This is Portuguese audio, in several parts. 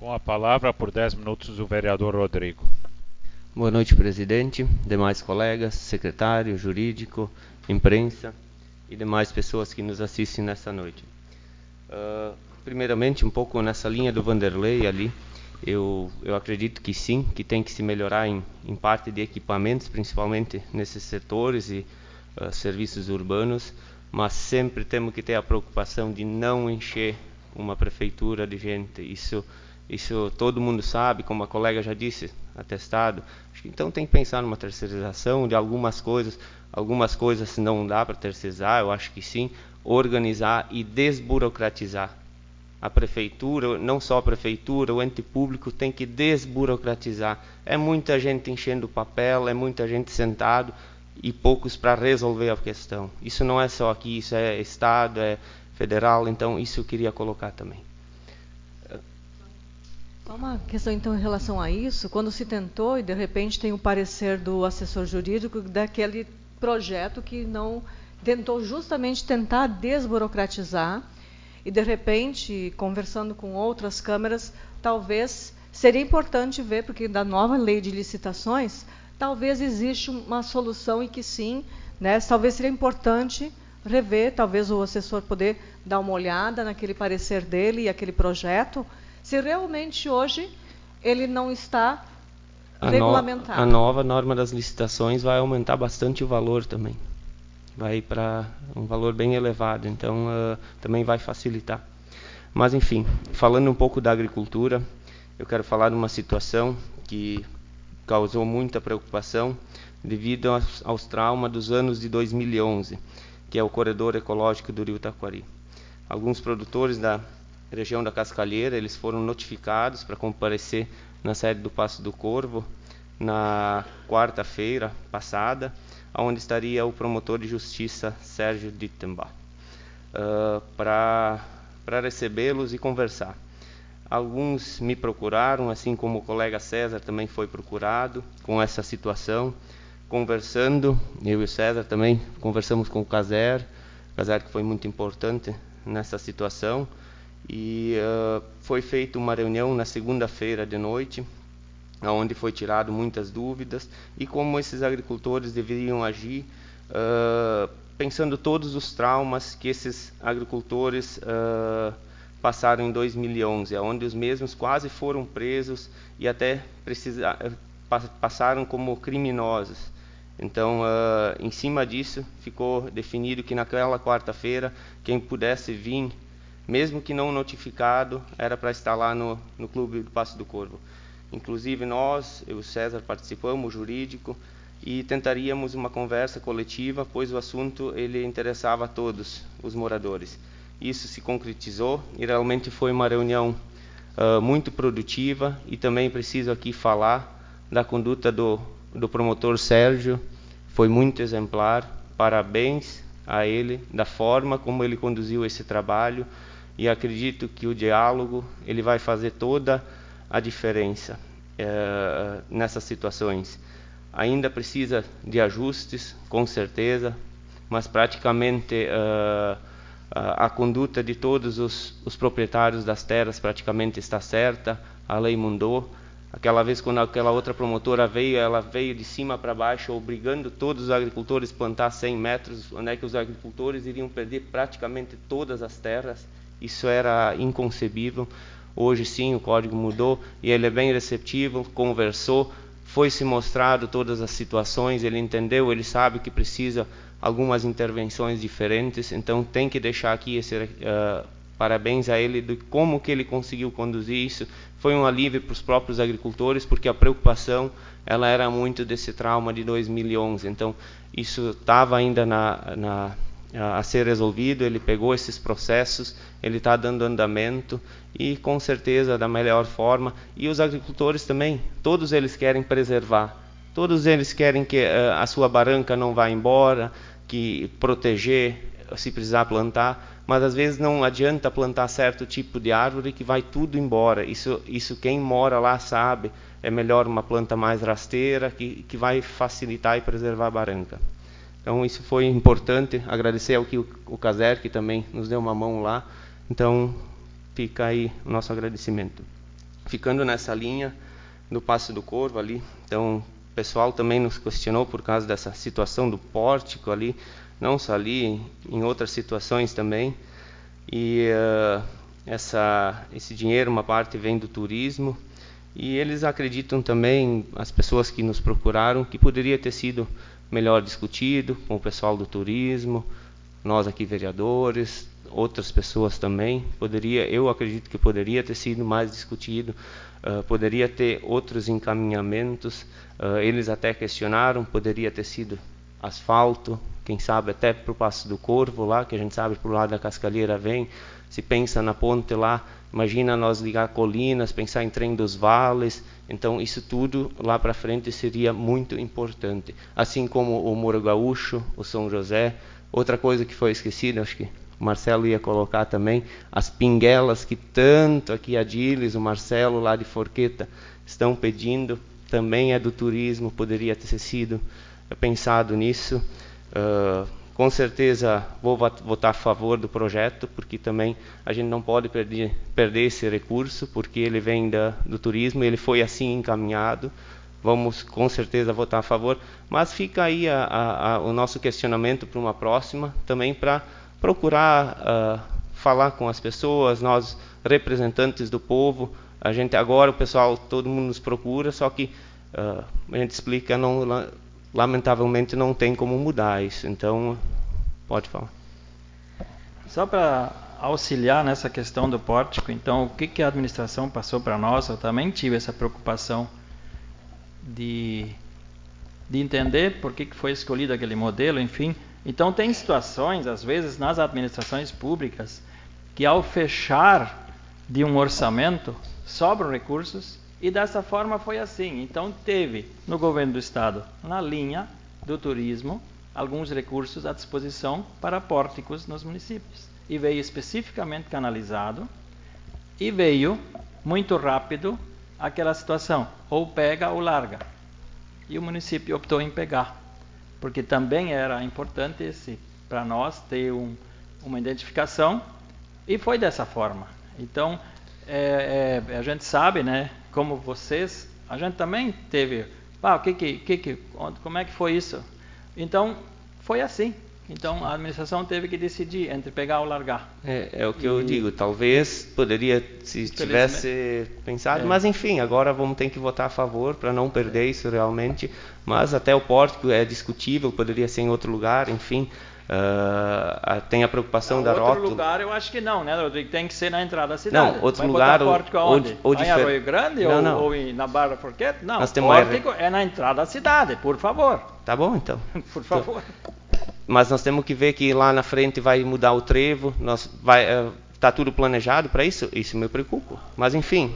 Com a palavra, por 10 minutos, o vereador Rodrigo. Boa noite, presidente, demais colegas, secretário, jurídico, imprensa e demais pessoas que nos assistem nesta noite. Primeiramente, um pouco nessa linha do Vanderlei ali, eu acredito que sim, que tem que se melhorar em parte de equipamentos, principalmente nesses setores e serviços urbanos, mas sempre temos que ter a preocupação de não encher uma prefeitura de gente. Isso todo mundo sabe, como a colega já disse, atestado. Então tem que pensar numa terceirização de algumas coisas se não dá para terceirizar, eu acho que sim, organizar e desburocratizar. A prefeitura, não só a prefeitura, o ente público tem que desburocratizar. É muita gente enchendo o papel, é muita gente sentado e poucos para resolver a questão. Isso não é só aqui, isso é estado, é federal, então isso eu queria colocar também. Só uma questão, então, em relação a isso, quando se tentou, e de repente tem o parecer do assessor jurídico daquele projeto que não tentou justamente tentar desburocratizar, e de repente, conversando com outras câmaras, talvez seria importante ver, porque da nova lei de licitações, talvez existe uma solução e que sim, né, talvez seria importante rever, talvez o assessor poder dar uma olhada naquele parecer dele e aquele projeto, se realmente hoje ele não está regulamentado. A nova norma das licitações vai aumentar bastante o valor também. Vai para um valor bem elevado, então também vai facilitar. Mas enfim, falando um pouco da agricultura, eu quero falar de uma situação que causou muita preocupação devido aos traumas dos anos de 2011, que é o corredor ecológico do Rio Taquari. Alguns produtores da região da Cascalheira, eles foram notificados para comparecer na sede do Passo do Corvo na quarta-feira passada, onde estaria o promotor de justiça Sérgio Dittenbach, para recebê-los e conversar. Alguns me procuraram, assim como o colega César também foi procurado com essa situação, conversando, eu e o César também conversamos com o Caser que foi muito importante nessa situação, e foi feita uma reunião na segunda-feira de noite, onde foi tirado muitas dúvidas e como esses agricultores deveriam agir, pensando todos os traumas que esses agricultores passaram em 2011, onde os mesmos quase foram presos e até passaram como criminosos. Então, em cima disso, ficou definido que naquela quarta-feira, quem pudesse vir, mesmo que não notificado, era para estar lá no Clube do Passo do Corvo. Inclusive nós, eu e o César, participamos, o jurídico, e tentaríamos uma conversa coletiva, pois o assunto ele interessava a todos os moradores. Isso se concretizou e realmente foi uma reunião muito produtiva, e também preciso aqui falar da conduta do promotor Sérgio, foi muito exemplar, parabéns a ele, da forma como ele conduziu esse trabalho, e acredito que o diálogo ele vai fazer toda a diferença nessas situações. Ainda precisa de ajustes, com certeza, mas praticamente a conduta de todos os proprietários das terras praticamente está certa, a lei mudou. Aquela vez quando aquela outra promotora veio, ela veio de cima para baixo, obrigando todos os agricultores a plantar 100 metros, onde é que os agricultores iriam perder praticamente todas as terras. Isso era inconcebível. Hoje sim, o código mudou e ele é bem receptivo, conversou, foi se mostrado todas as situações, ele entendeu, ele sabe que precisa algumas intervenções diferentes, então tem que deixar aqui esse parabéns a ele de como que ele conseguiu conduzir isso. Foi um alívio para os próprios agricultores, porque a preocupação ela era muito desse trauma de 2011. Então isso estava ainda a ser resolvido. Ele pegou esses processos, ele está dando andamento e com certeza da melhor forma. E os agricultores também, todos eles querem preservar, todos eles querem que a sua barranca não vá embora, que proteger se precisar plantar, mas às vezes não adianta plantar certo tipo de árvore que vai tudo embora. Isso quem mora lá sabe, é melhor uma planta mais rasteira que vai facilitar e preservar a barranca. Então isso foi importante, agradecer ao que o Caser, que também nos deu uma mão lá, então fica aí o nosso agradecimento. ficando nessa linha do Passo do Corvo ali, então o pessoal também nos questionou por causa dessa situação do pórtico ali, não só ali, em outras situações também. E esse dinheiro, uma parte vem do turismo, e eles acreditam também, as pessoas que nos procuraram, que poderia ter sido melhor discutido com o pessoal do turismo, nós aqui vereadores, outras pessoas também. Eu acredito que poderia ter sido mais discutido, poderia ter outros encaminhamentos. Eles até questionaram, poderia ter sido asfalto, quem sabe até para o Passo do Corvo lá, que a gente sabe para o lado da Cascalheira vem. Se pensa na ponte lá, imagina nós ligar colinas, pensar em trem dos vales. Então isso tudo lá para frente seria muito importante. Assim como o Muro Gaúcho, o São José. Outra coisa que foi esquecida, acho que o Marcelo ia colocar também, as pinguelas que tanto aqui a Diles, o Marcelo lá de Forqueta estão pedindo, também é do turismo, poderia ter sido pensado nisso. Com certeza vou votar a favor do projeto, porque também a gente não pode perder esse recurso, porque ele vem do turismo, ele foi assim encaminhado. Vamos com certeza votar a favor, mas fica aí o nosso questionamento para uma próxima, também para procurar falar com as pessoas, nós representantes do povo. A gente agora, o pessoal, todo mundo nos procura, só que a gente explica, lamentavelmente não tem como mudar isso. Então, pode falar. Só para auxiliar nessa questão do pórtico, então, o que a administração passou para nós, eu também tive essa preocupação de entender por que foi escolhido aquele modelo, enfim. Então, tem situações, às vezes, nas administrações públicas, que ao fechar de um orçamento, sobram recursos, e dessa forma foi assim. Então, teve no governo do Estado, na linha do turismo, alguns recursos à disposição para pórticos nos municípios. E veio especificamente canalizado, e veio muito rápido aquela situação, ou pega ou larga. E o município optou em pegar, porque também era importante para nós ter uma identificação, e foi dessa forma. Então, a gente sabe, né, como vocês, a gente também teve, como é que foi isso? Então, foi assim. Então, a administração teve que decidir entre pegar ou largar. É o que eu digo, talvez poderia, se tivesse pensado, mas enfim, agora vamos ter que votar a favor para não perder isso realmente. Mas até o pórtico é discutível, poderia ser em outro lugar, enfim. Tem a preocupação da rótula. Outro lugar eu acho que não, né, Rodrigo? Tem que ser na entrada da cidade. Não, outro lugar pórtico aonde? ou em Arroio Grande ou na Barra da Forqueta? Não, o pórtico é na entrada da cidade, por favor. Tá bom, então. Por favor. Mas nós temos que ver que lá na frente vai mudar o trevo, está tudo planejado para isso? Isso me preocupa. Mas enfim,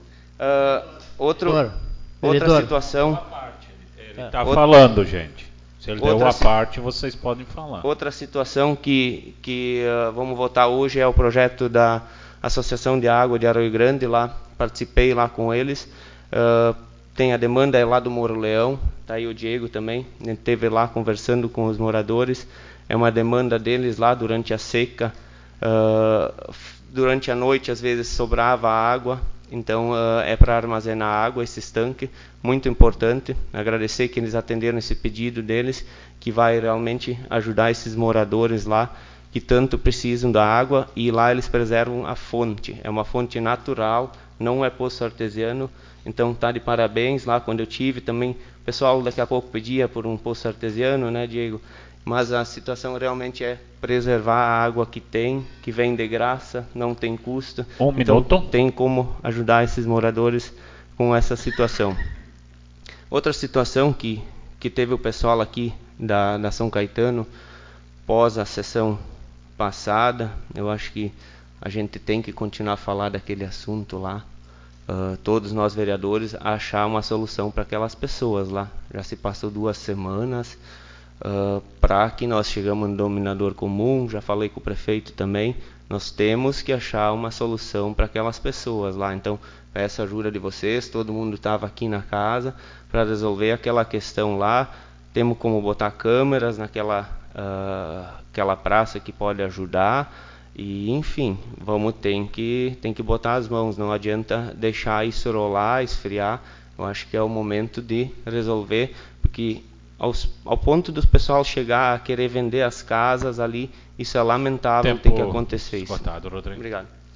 outra situação... Ele está falando, gente. Se ele deu a parte, vocês podem falar. Outra situação que vamos votar hoje é o projeto da Associação de Água de Arroio Grande. Lá participei lá com eles. Tem a demanda lá do Moro Leão, está aí o Diego também, a gente esteve lá conversando com os moradores. É uma demanda deles lá durante a seca, durante a noite às vezes sobrava água, então é para armazenar água esse tanque, muito importante. Agradecer que eles atenderam esse pedido deles, que vai realmente ajudar esses moradores lá que tanto precisam da água, e lá eles preservam a fonte, é uma fonte natural, não é poço artesiano. Então tá de parabéns. Lá quando eu tive também, o pessoal daqui a pouco pedia por um poço artesiano, né, Diego? Mas a situação realmente é preservar a água que tem, que vem de graça, não tem custo. Então tem como ajudar esses moradores com essa situação. Outra situação que teve o pessoal aqui da São Caetano, pós a sessão passada, eu acho que a gente tem que continuar a falar daquele assunto lá. Todos nós vereadores achar uma solução para aquelas pessoas lá. Já se passou 2 semanas para que nós chegamos no denominador comum. Já falei com o prefeito também. Nós temos que achar uma solução para aquelas pessoas lá. Então peço a ajuda de vocês. Todo mundo estava aqui na casa para resolver aquela questão lá. Temos como botar câmeras naquela aquela praça que pode ajudar. E, enfim, tem que botar as mãos, não adianta deixar isso rolar, esfriar. Eu acho que é o momento de resolver, porque ao ponto do pessoal chegar a querer vender as casas ali, isso é lamentável, tem que acontecer isso. Rodrigo. Obrigado.